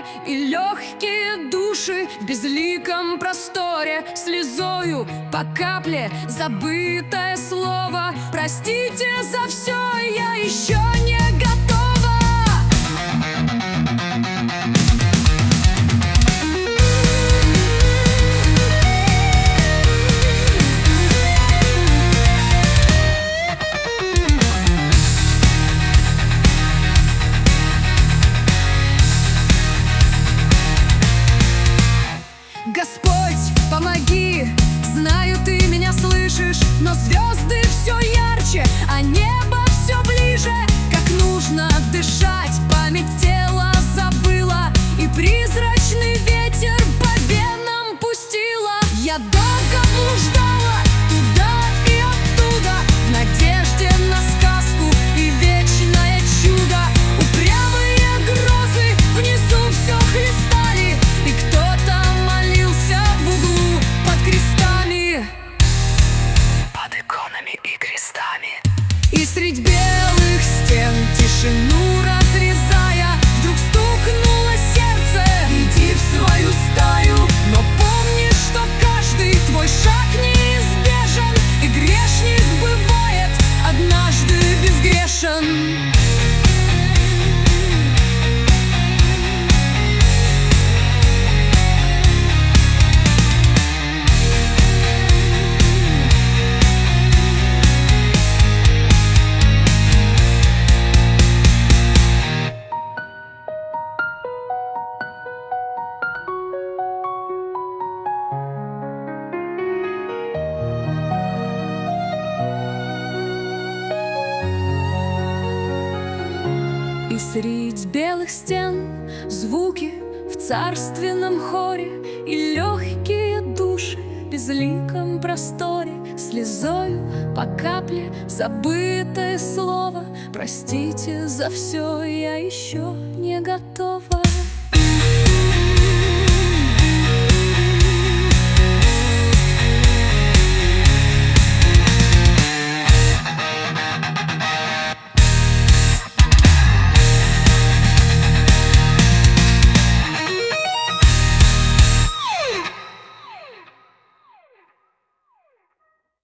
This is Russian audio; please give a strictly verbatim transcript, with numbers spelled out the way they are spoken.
и легкие души в безликом просторе. Слезою по капле забытое слово. Простите за все, я еще не готова. Господь, помоги, знаю, ты меня слышишь, но звезды все ярче, а небо все ближе. Как нужно дышать, память тела забыла, и призрачный ветер по венам пустила. Я долго блуждала туда и оттуда, в надежде на сказку и вечное чудо. Упрямые грозы внизу все хлестали, и кто-то молился в углу под крестами, под иконами и крестами. И средь белых стен, тишину разрезая, вдруг стукнуло сердце: иди в свою стаю. Но помни, что каждый твой шаг неизбежен, и грешник бывает однажды безгрешен. И средь белых стен звуки в царственном хоре, и легкие души в безликом просторе. Слезою по капле забытое слово. Простите за все, я еще не готова.